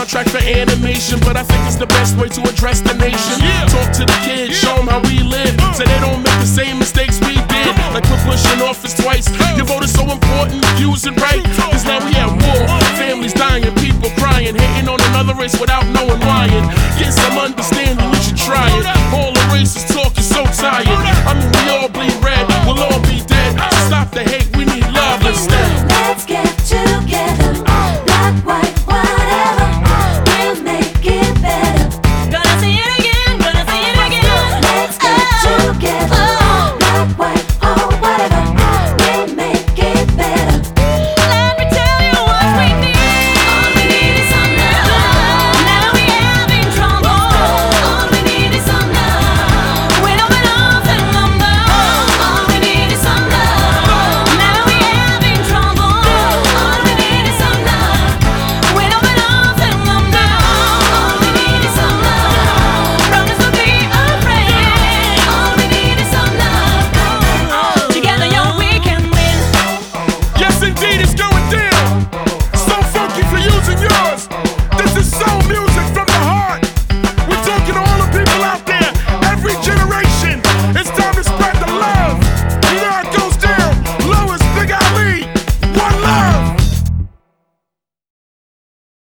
soundtrack for animation, but I think it's the best way to address the nation. Talk to the kids, show them how we live, so they don't make the same mistakes we did. Like we're pushing office twice. Your vote is so important, use it right. Cause now we have war, families dying, people crying, hating on another race without knowing why. And get some understanding.